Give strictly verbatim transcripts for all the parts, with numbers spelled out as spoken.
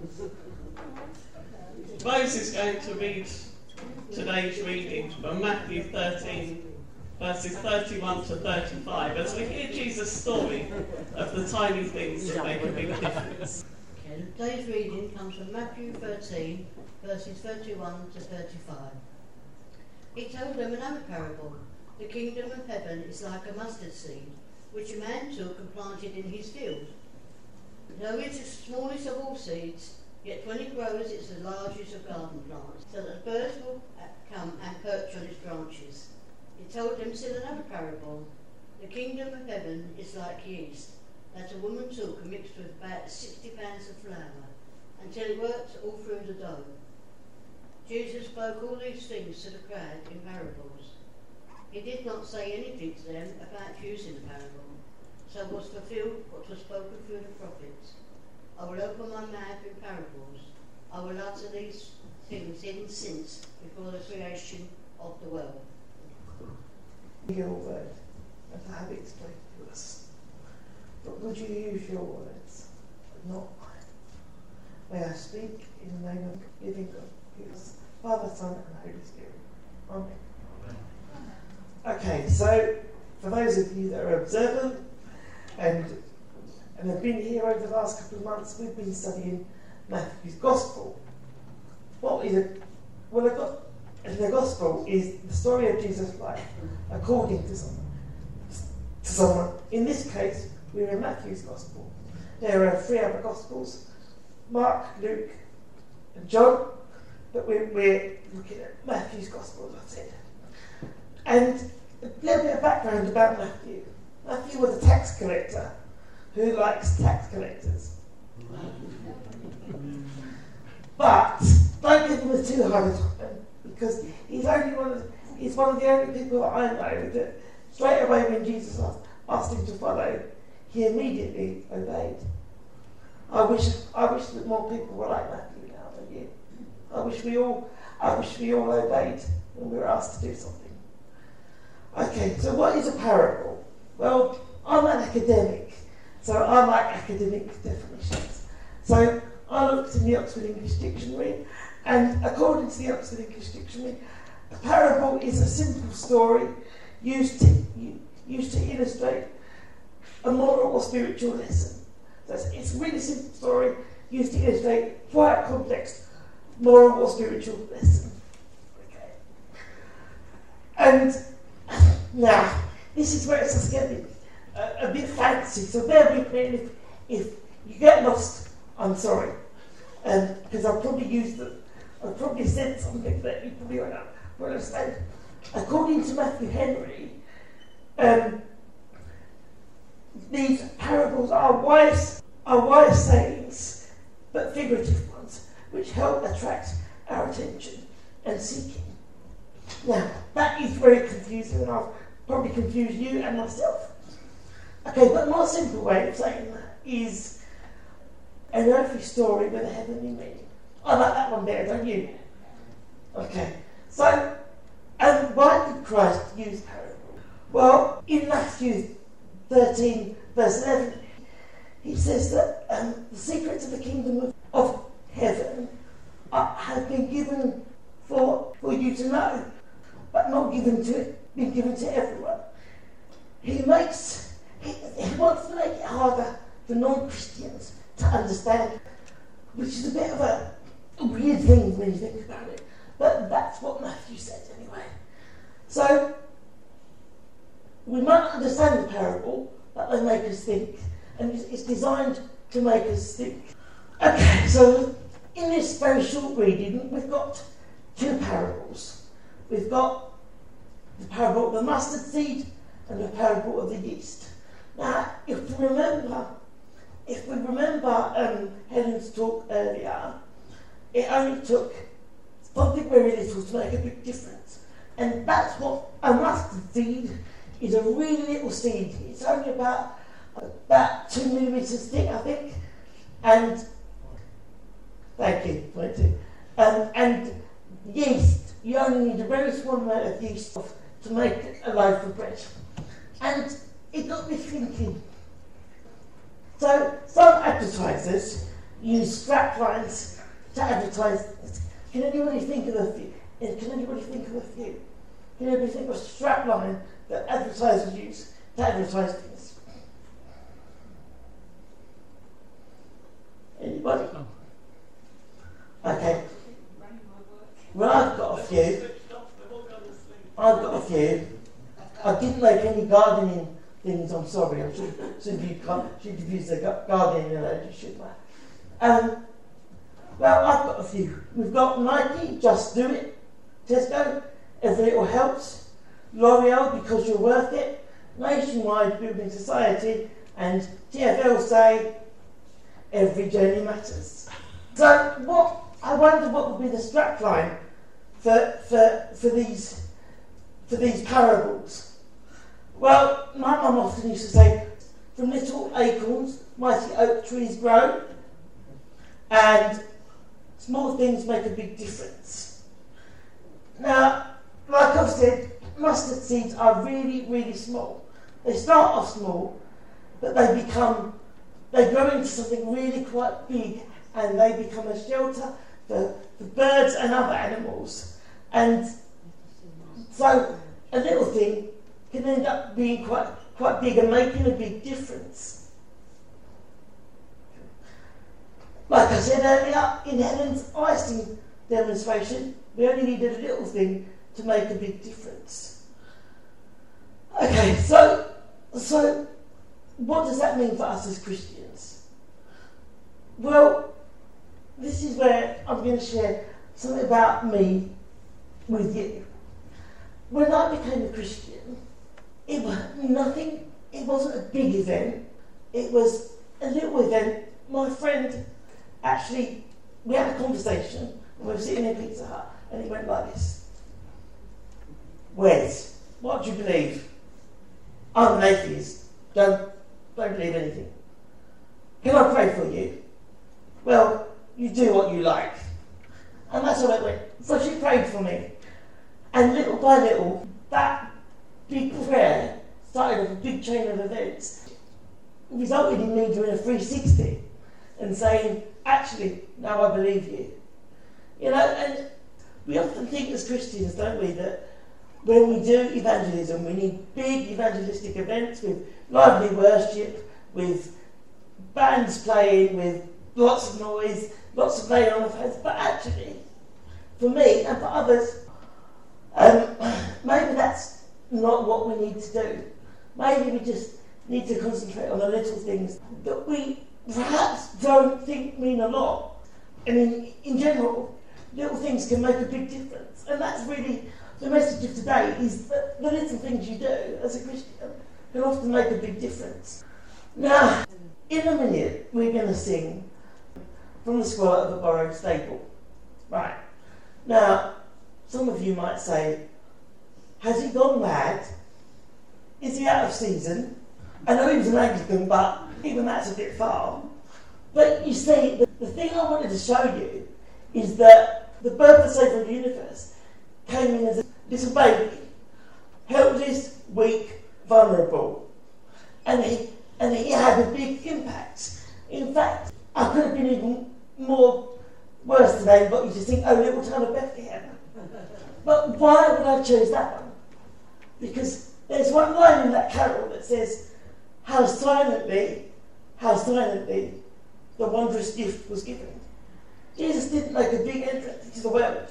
Moses is going to read today's reading from Matthew thirteen, verses thirty-one to thirty-five, as we hear Jesus' story of the tiny things that make a big difference. Okay, today's reading comes from Matthew thirteen, verses thirty-one to thirty-five. He told them another parable. The kingdom of heaven is like a mustard seed, which a man took and planted in his field. Though it is the smallest of all seeds, yet when it grows it's the largest of garden plants, so that birds will come and perch on its branches. He told them still another parable. The kingdom of heaven is like yeast, that a woman took and mixed with about sixty pounds of flour, until it worked all through the dough. Jesus spoke all these things to the crowd in parables. He did not say anything to them about using the parable, so was fulfilled what was spoken through the prophets. I will open my mouth in parables. I will utter these things hidden since before the creation of the world. Your word, and to have it explained to us. But would you use your words, but not mine? May I speak in the name of the living God, who is Father, Son, and Holy Spirit. Amen. Amen. Okay, so for those of you that are observant and and have been here over the last couple of months, we've been studying Matthew's Gospel. What is it? Well, the Gospel is the story of Jesus' life according to someone. To someone. In this case, we're in Matthew's Gospel. There are three other Gospels: Mark, Luke, and John. But we're, we're looking at Matthew's Gospel, as I said. And a little bit of background about Matthew. Matthew was a tax collector. Who likes tax collectors? But don't give him a too hard a time, because he's only one of the, he's one of the only people that I know that straight away when Jesus asked, asked him to follow, he immediately obeyed. I wish I wish that more people were like Matthew now than you. I wish we all I wish we all obeyed when we were asked to do something. Okay, so what is a parable? Well, I'm an academic. So I like academic definitions. So I looked in the Oxford English Dictionary, and according to the Oxford English Dictionary, a parable is a simple story used to used to illustrate a moral or spiritual lesson. So it's, it's a really simple story used to illustrate quite a complex moral or spiritual lesson. Okay. And now, this is where it's getting A, a bit fancy, so bear with me. If, if you get lost, I'm sorry, because um, I've probably used it. I've probably said something that you probably won't understand. According to Matthew Henry, um, these parables are wise, are wise sayings, but figurative ones, which help attract our attention and seeking. Now, that is very confusing, and I'll probably confuse you and myself. Okay, but a more simple way of saying that is an earthly story with a heavenly meaning. I like that one better, don't you? Okay, so, and why did Christ use parable? Well, in Matthew thirteen, verse eleven, he says that um, the secrets of the kingdom of, of heaven are, have been given for, for you to know, but not given to been given to everyone. He makes He, he wants to make it harder for non-Christians to understand, which is a bit of a, a weird thing when you think about it. But that's what Matthew said anyway. So, we might understand the parable, but they make us think. And it's, it's designed to make us think. Okay, so in this very short reading, we've got two parables. We've got the parable of the mustard seed and the parable of the yeast. Now, if we remember, if we remember um, Helen's talk earlier, it only took something very little to make a big difference. And that's what a mustard seed is, a really little seed. It's only about, about two millimetres thick, I think. And, thank you, twenty. Um, and yeast, you only need a very small amount of yeast to make a loaf of bread. And it got me thinking. So, some advertisers use strap lines to advertise. Can anybody think of a few? Can anybody think of a few? Can anybody think of a strap line that advertisers use to advertise things? Anybody? Okay. Well, I've got a few. I've got a few. I didn't make any gardening things, I'm sorry. I should, should, have, should have used the gardening analogy, shouldn't I? Um, well, I've got a few. We've got Nike, Just Do It, Tesco, Every Little Helps, L'Oreal, Because You're Worth It, Nationwide Building Society, and T F L say, Every Journey Matters. So, what? I wonder what would be the strapline for for for these for these parables. Well, my mum often used to say, "From little acorns, mighty oak trees grow," and small things make a big difference. Now, like I've said, mustard seeds are really, really small. They start off small, but they become, they grow into something really quite big, and they become a shelter for, for birds and other animals. And so a little thing can end up being quite, quite big and making a big difference. Like I said earlier, in Helen's icing demonstration, we only needed a little thing to make a big difference. Okay, so, so what does that mean for us as Christians? Well, this is where I'm going to share something about me with you. When I became a Christian, it was nothing, it wasn't a big event, it was a little event. My friend actually, we had a conversation, and we were sitting in Pizza Hut, and he went like this: "Wes, what do you believe?" "I'm an atheist. Don't, don't believe anything." "Can I pray for you?" "Well, you do what you like." And that's how it went. So she prayed for me. And little by little, that big prayer started off a big chain of events. It resulted in me doing a three sixty and saying, "Actually, now I believe you." You know, and we often think as Christians, don't we, that when we do evangelism, we need big evangelistic events with lively worship, with bands playing, with lots of noise, lots of laying on of hands. But actually, for me and for others, um, maybe that's not what we need to do. Maybe we just need to concentrate on the little things that we perhaps don't think mean a lot. I mean, in general, little things can make a big difference. And that's really the message of today, is that the little things you do as a Christian can often make a big difference. Now, in a minute, we're going to sing From the Squire of a Borrowed Stable. Right. Now, some of you might say, has he gone mad? Is he out of season? I know he was an Anglican, but even that's a bit far. But you see, the, the thing I wanted to show you is that the birth of the Saviour of the universe came in as a little baby, helpless, weak, vulnerable. And he, and he had a big impact. In fact, I could have been even more worse today, but you just think, oh, little town of Bethlehem. But why would I choose that one? Because there's one line in that carol that says, how silently, how silently the wondrous gift was given. Jesus didn't make a big entrance into the world.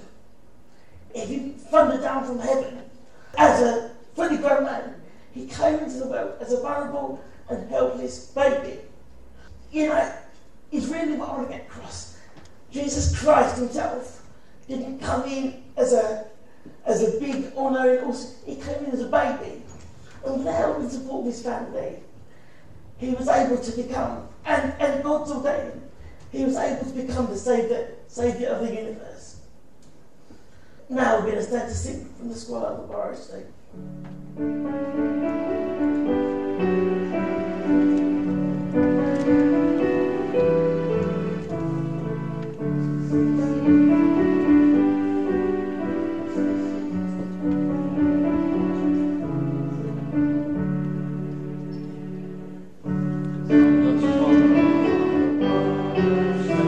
He thundered down from heaven as a fully grown man. He came into the world as a vulnerable and helpless baby. You know, it's really what I want to get across. Jesus Christ himself didn't come in as a as a big all-knowing awesome. He came in as a baby. And with the help and support of his family, he was able to become, and, and God's ordained, he was able to become the Saviour, Saviour of the universe. Now we're going to stand to sing From the Squire of the Borrowed Stable. From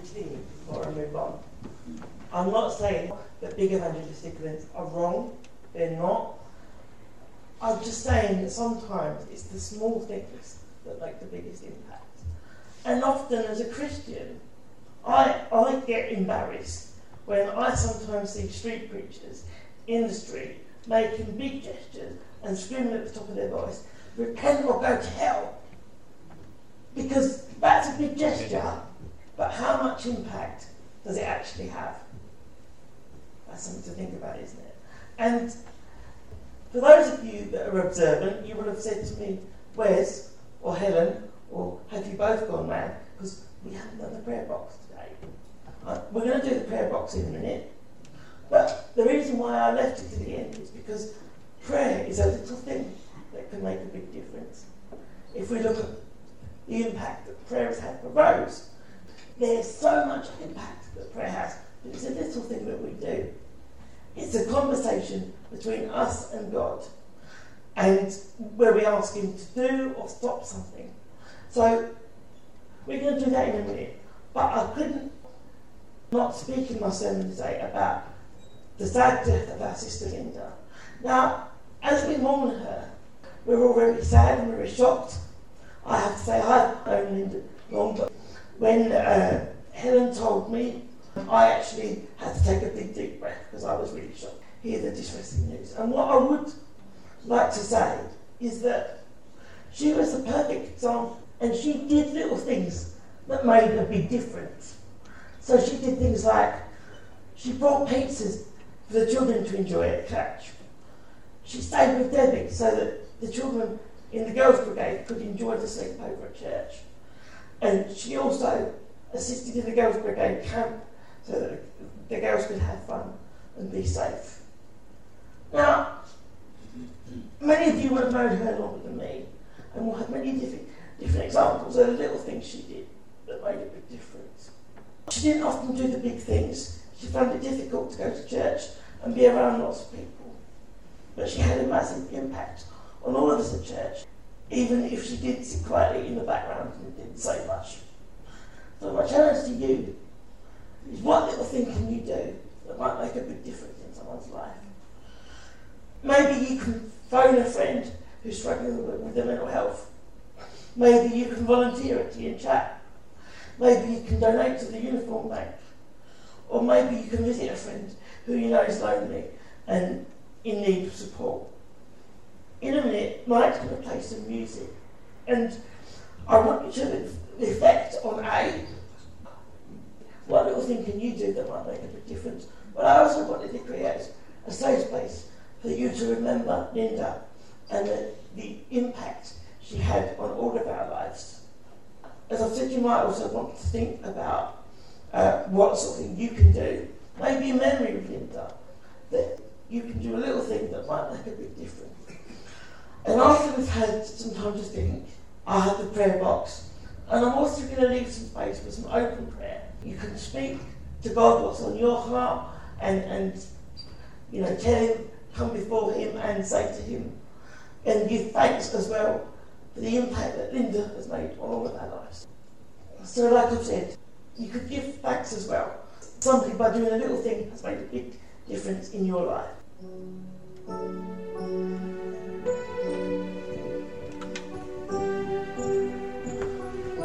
thing before I move on. I'm not saying that big evangelistic events are wrong. They're not. I'm just saying that sometimes it's the small things that make the biggest impact. And often as a Christian, I, I get embarrassed when I sometimes see street preachers in the street making big gestures and screaming at the top of their voice, repent or go to hell. Because that's a big gesture, but how much impact does it actually have? That's something to think about, isn't it? And for those of you that are observant, you would have said to me, Wes or Helen, or have you both gone mad? Because we haven't done the prayer box today. Uh, we're going to do the prayer box in a minute. But the reason why I left it to the end is because prayer is a little thing that can make a big difference. If we look at the impact that prayer has had for Rose, there's so much impact that prayer has, but it's a little thing that we do. It's a conversation between us and God, and where we ask him to do or stop something. So we're going to do that in a minute, but I couldn't not speak in my sermon today about the sad death of our sister Linda. Now, as we mourn her, we're all very sad and very shocked. I have to say I've known Linda long, but when uh, Helen told me, I actually had to take a big deep breath because I was really shocked to hear the distressing news. And what I would like to say is that she was the perfect example, and she did little things that made a big difference. So she did things like she brought pizzas for the children to enjoy at church. She stayed with Debbie so that the children in the Girls' Brigade could enjoy the sleepover at church. And she also assisted in the Girls' Brigade camp so that the girls could have fun and be safe. Now, many of you would have known her longer than me, and will have many different, different examples of the little things she did that made a big difference. She didn't often do the big things. She found it difficult to go to church and be around lots of people. But she had a massive impact on all of us at church, even if she did sit quietly in the background and didn't say much. So my challenge to you is, what little thing can you do that might make a big difference in someone's life? Maybe you can phone a friend who's struggling with their mental health. Maybe you can volunteer at Tea and Chat. Maybe you can donate to the uniform bank. Or maybe you can visit a friend who you know is lonely and in need of support. In a minute, Mike's going to play some music, and I want you to reflect on A, what little thing can you do that might make a big difference? But I also wanted to create a safe place for you to remember Linda and the, the impact she had on all of our lives. As I've said, you might also want to think about uh, what sort of thing you can do, maybe in memory of Linda, that you can do a little thing that might make a big difference. And after we've had some time to think, I have the prayer box, and I'm also going to leave some space for some open prayer. You can speak to God what's on your heart, and, and you know, tell him, come before him and say to him, and give thanks as well for the impact that Linda has made on all of our lives. So like I've said, you could give thanks as well. Something by doing a little thing has made a big difference in your life.